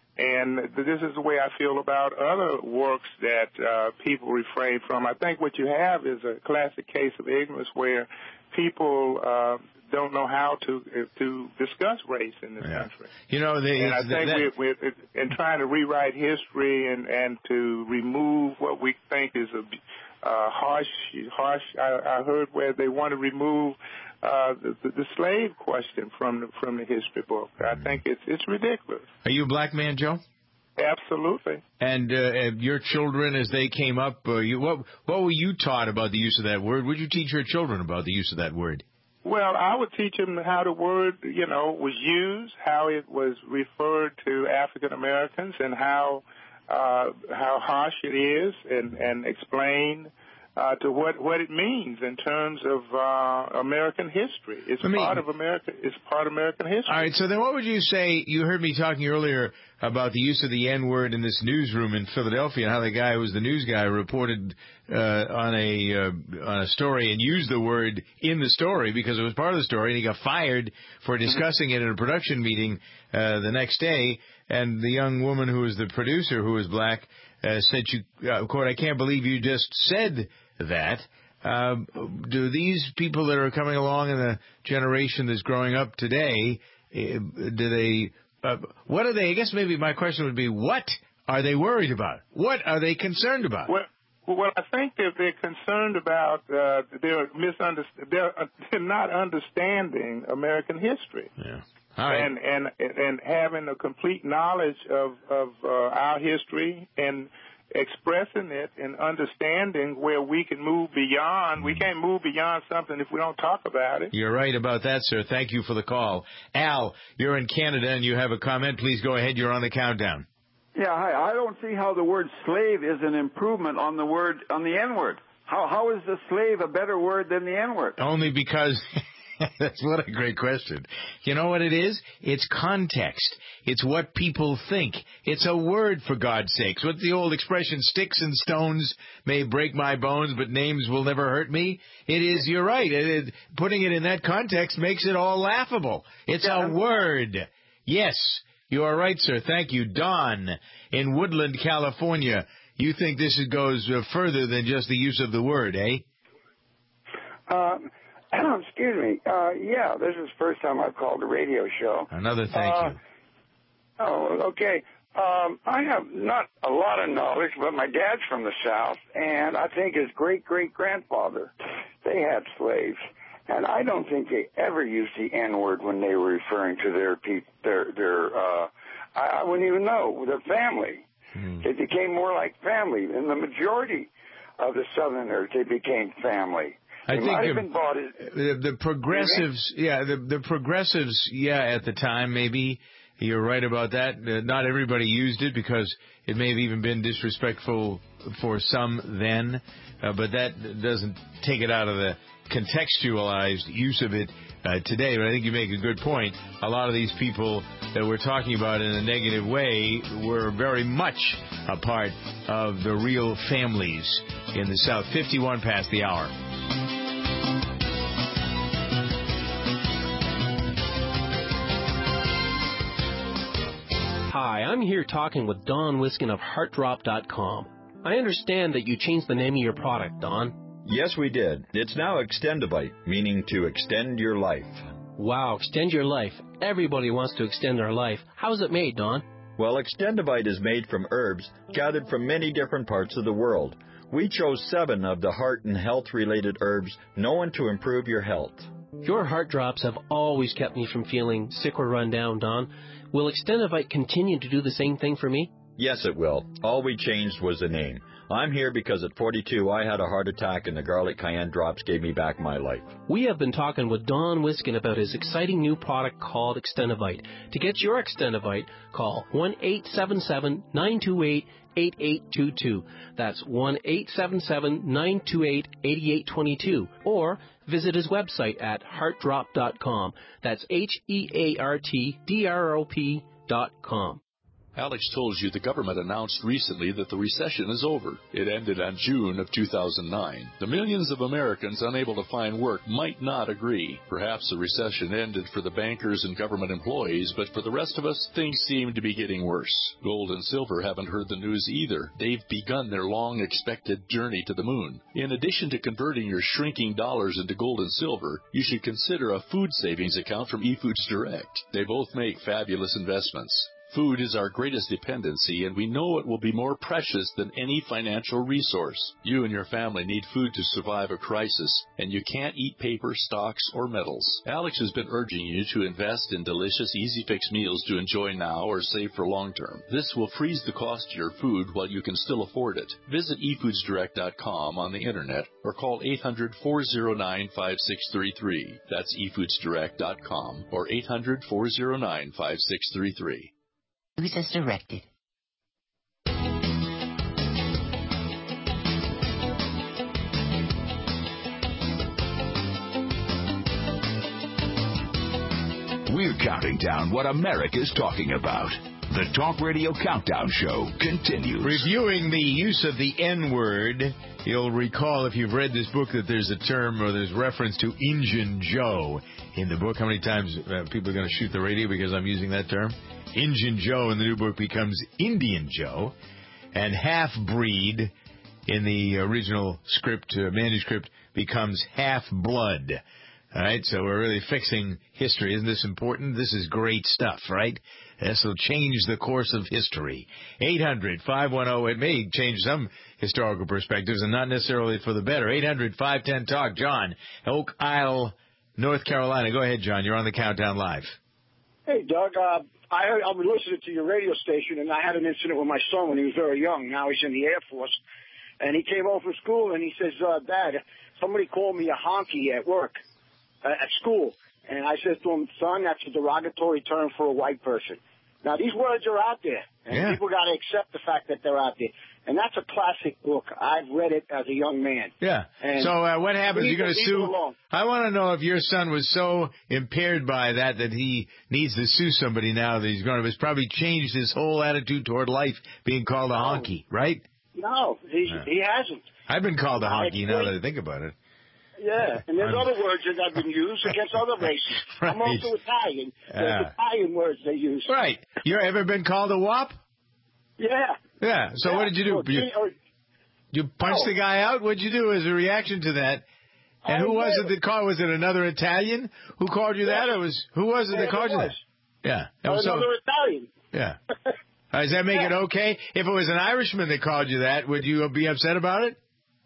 And this is the way I feel about other works that uh, people refrain from. I think what you have is a classic case of ignorance where people uh, don't know how to to discuss race in this Yeah. country. You know, the, And I the- think that- we're, we're in trying to rewrite history and, and to remove what we think is a uh, harsh, harsh. I, I heard where they want to remove uh, the, the, the slave question from the, from the history book. I think it's it's ridiculous. Are you a black man, Joe? Absolutely. And uh, your children, as they came up, uh, you, what what were you taught about the use of that word? Would you teach your children about the use of that word? Well, I would teach them how the word, you know, was used, how it was referred to African Americans, and how uh, how harsh it is, and and explain uh, to what what it means in terms of uh, American history. It's Let me- part of America. It's part of American history. All right, so then what would you say? You heard me talking earlier about the use of the N-word in this newsroom in Philadelphia, and how the guy who was the news guy reported uh, on a uh, on a story and used the word in the story because it was part of the story, and he got fired for discussing it in a production meeting uh, the next day. And the young woman who was the producer, who was black, uh, said, "You, uh, quote, I can't believe you just said that." Um, do these people that are coming along in the generation that's growing up today, uh, do they, uh, what are they, I guess maybe my question would be, what are they worried about? What are they concerned about? Well, well, I think that they're concerned about uh, they're misunderst- they're, uh, they're not understanding American history. Yeah. All right. And, and and having a complete knowledge of of uh, our history and expressing it and understanding where we can move beyond. We can't move beyond something if we don't talk about it. You're right about that, sir. Thank you for the call. Al, you're in Canada and you have a comment. Please go ahead. You're on the countdown. Yeah, hi. I don't see how the word slave is an improvement on the word on the N-word. How how is the slave a better word than the N-word? Only because that's what a great question. You know what it is? It's context. It's what people think. It's a word, for God's sakes. What's the old expression, sticks and stones may break my bones, but names will never hurt me? It is, you're right. It, it, putting it in that context makes it all laughable. It's Yeah. a word. Yes, you are right, sir. Thank you. Don in Woodland, California. You think this goes uh, further than just the use of the word, eh? Uh, excuse me. Uh, yeah, this is the first time I've called a radio show. Another thank uh, you. Oh, okay. Um, I have not a lot of knowledge, but my dad's from the South, and I think his great-great-grandfather, they had slaves. And I don't think they ever used the N-word when they were referring to their people, their, their, uh, I, I wouldn't even know, their family. Hmm. They became more like family. And the majority of the Southerners, they became family. I it think might have um, been bought. the, the progressives, yeah, the, the progressives, yeah, at the time, maybe you're right about that. Uh, not everybody used it because it may have even been disrespectful for some then, uh, but that doesn't take it out of the contextualized use of it uh, today. But I think you make a good point. A lot of these people that we're talking about in a negative way were very much a part of the real families in the South. fifty-one past the hour. Hi, I'm here talking with Don Wiskin of heart drop dot com. I understand that you changed the name of your product, Don. Yes, we did. It's now Extendivite, meaning to extend your life. Wow, extend your life. Everybody wants to extend their life. How is it made, Don? Well, Extendivite is made from herbs gathered from many different parts of the world. We chose seven of the heart and health-related herbs known to improve your health. Your heart drops have always kept me from feeling sick or run down, Don. Will Extendivite continue to do the same thing for me? Yes, it will. All we changed was the name. I'm here because at forty-two I had a heart attack and the garlic cayenne drops gave me back my life. We have been talking with Don Wiskin about his exciting new product called Extendivite. To get your Extendivite, call one eight seven seven, nine two eight, eight eight two two. That's one eight seven seven, nine two eight, eight eight two two. Or visit his website at heart drop dot com. That's H E A R T D R O P dot com. Alex told you the government announced recently that the recession is over. It ended on June of two thousand nine. The millions of Americans unable to find work might not agree. Perhaps the recession ended for the bankers and government employees, but for the rest of us, things seem to be getting worse. Gold and silver haven't heard the news either. They've begun their long-expected journey to the moon. In addition to converting your shrinking dollars into gold and silver, you should consider a food savings account from eFoods Direct. They both make fabulous investments. Food is our greatest dependency, and we know it will be more precious than any financial resource. You and your family need food to survive a crisis, and you can't eat paper, stocks, or metals. Alex has been urging you to invest in delicious, easy-fix meals to enjoy now or save for long-term. This will freeze the cost of your food while you can still afford it. Visit e foods direct dot com on the internet or call eight hundred, four oh nine, five six three three. That's e foods direct dot com or eight hundred, four oh nine, five six three three. Use as directed. We're counting down what America's talking about. The Talk Radio Countdown Show continues. Reviewing the use of the N-word, you'll recall if you've read this book that there's a term or there's reference to Injun Joe in the book. How many times uh, people are going to shoot the radio because I'm using that term? Injun Joe in the new book becomes Indian Joe, and half-breed in the original script, uh, manuscript, becomes half-blood. All right, so we're really fixing history. Isn't this important? This is great stuff, right? This will change the course of history. eight hundred, five one zero, it may change some historical perspectives and not necessarily for the better. eight hundred, five one zero, talk. John, Oak Isle, North Carolina. Go ahead, John. You're on the Countdown Live. Hey, Doug. Uh, I heard, I was listening to your radio station, and I had an incident with my son when he was very young. Now he's in the Air Force. And he came home from school, and he says, uh, Dad, somebody called me a honky at work, uh, at school. And I said to him, son, that's a derogatory term for a white person. Now, these words are out there, and yeah. people got to accept the fact that they're out there. And that's a classic book. I've read it as a young man. Yeah. And so uh, what happens? You're going to sue? Along. I want to know if your son was so impaired by that that he needs to sue somebody now that he's going to. It's probably changed his whole attitude toward life, being called a honky, right? No, he's, yeah. he hasn't. I've been called a honky I now that I think about it. Yeah, and there's other words that have been used against other races. Right. I'm also Italian. There's Yeah. Italian words they use. Right. You ever been called a wop? Yeah. Yeah. So Yeah. what did you do? Or- You, or- you punched No. the guy out? What'd you do as a reaction to that? And I who was did. it that called? Was it another Italian who called you that? Or was who was it Yeah, that called it you was. that? Yeah. And or so- another Italian. yeah. Uh, does that make it okay? If it was an Irishman that called you that, would you be upset about it?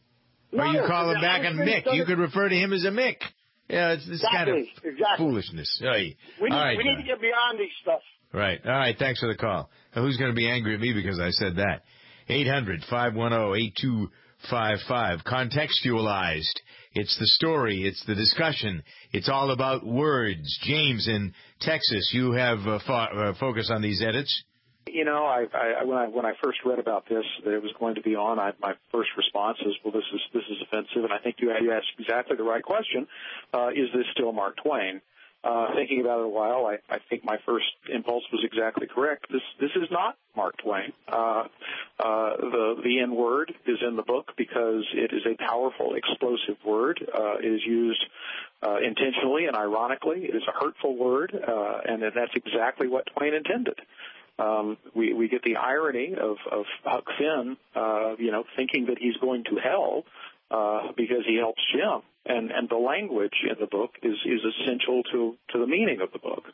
No, or you call him the back a Irishman Mick. doesn't- You could refer to him as a Mick. Yeah, it's this kind of Exactly, exactly. foolishness. Hey. We need, All right, we need John. to get beyond these stuff. Right. All right. Thanks for the call. Now, who's going to be angry at me because I said that? eight hundred, five one zero, eight two five five. Contextualized. It's the story. It's the discussion. It's all about words. James in Texas, you have uh, fo- uh, focus on these edits. You know, I, I, when I when I first read about this, that it was going to be on, I, my first response is, well, this is this is offensive, and I think you, you asked exactly the right question. Uh, is this still Mark Twain? Uh, thinking about it a while, I, I think my first impulse was exactly correct. This this is not Mark Twain. Uh, uh, the the N word is in the book because it is a powerful, explosive word. Uh, it is used uh, intentionally and ironically. It is a hurtful word, uh, and that's exactly what Twain intended. Um, we, we get the irony of, of Huck Finn, uh, you know, thinking that he's going to hell uh, because he helps Jim. And, and the language in the book is, is essential to, to the meaning of the book.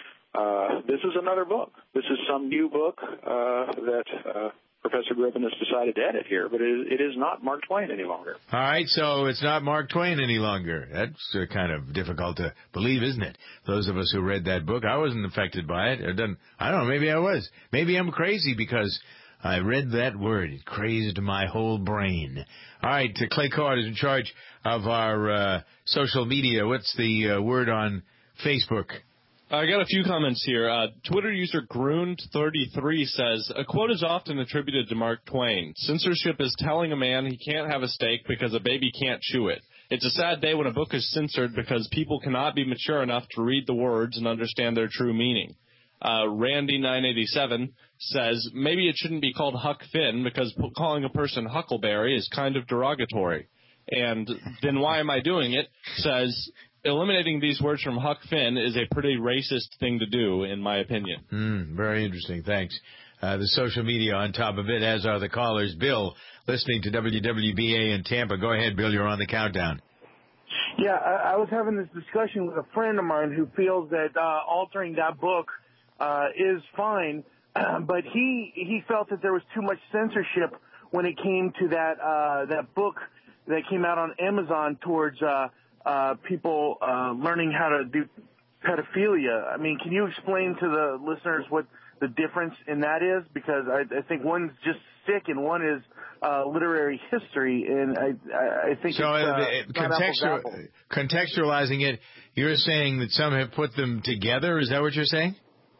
Uh, this is another book. This is some new book uh, that uh, Professor Gribben has decided to edit here, but it is, it is not Mark Twain any longer. All right, so it's not Mark Twain any longer. That's uh, kind of difficult to believe, isn't it? Those of us who read that book, I wasn't affected by it. It doesn't, I don't know, maybe I was. Maybe I'm crazy because I read that word. It crazed my whole brain. All right, uh, Clay Card is in charge of our uh, social media. What's the uh, word on Facebook? I got a few comments here. Uh, Twitter user Grund thirty-three says, a quote is often attributed to Mark Twain. Censorship is telling a man he can't have a steak because a baby can't chew it. It's a sad day when a book is censored because people cannot be mature enough to read the words and understand their true meaning. Uh, Randy nine eighty-seven says, maybe it shouldn't be called Huck Finn because p- calling a person Huckleberry is kind of derogatory. And then why am I doing it? Says, eliminating these words from Huck Finn is a pretty racist thing to do, in my opinion. Mm, very interesting. Thanks. Uh, the social media on top of it, as are the callers. Bill, listening to W W B A in Tampa. Go ahead, Bill. You're on the countdown. Yeah, I, I was having this discussion with a friend of mine who feels that uh, altering that book uh, is fine, but he he felt that there was too much censorship when it came to that uh, that book that came out on Amazon towards uh, uh, people uh, learning how to do pedophilia. I mean, can you explain to the listeners what the difference in that is? Because I, I think one's just sick and one is uh, literary history, and I, I think so. It's, uh, uh, contextual, contextualizing it, you're saying that some have put them together. Is that what you're saying?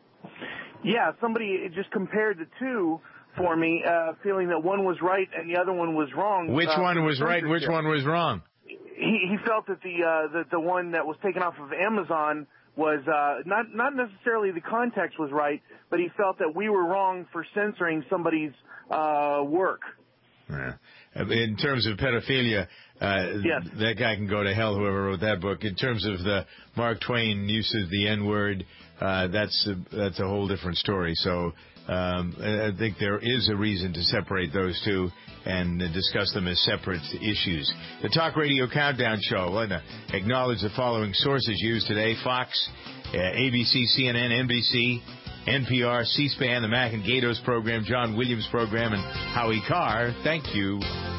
Yeah, somebody just compared the two for me, uh, feeling that one was right and the other one was wrong. Which uh, one was right? Which one was wrong? He, he felt that the uh, that the one that was taken off of Amazon was uh, not not necessarily the context was right, but he felt that we were wrong for censoring somebody's uh, work. Yeah. In terms of pedophilia, uh, yes. that guy can go to hell, whoever wrote that book. In terms of the Mark Twain use of the N-word, uh, that's a, that's a whole different story. So um, I think there is a reason to separate those two and uh, discuss them as separate issues. The Talk Radio Countdown Show. I want to acknowledge the following sources used today: Fox, uh, A B C, C N N, N B C, N P R, C-SPAN, the Mac and Gatos program, John Williams program, and Howie Carr. Thank you.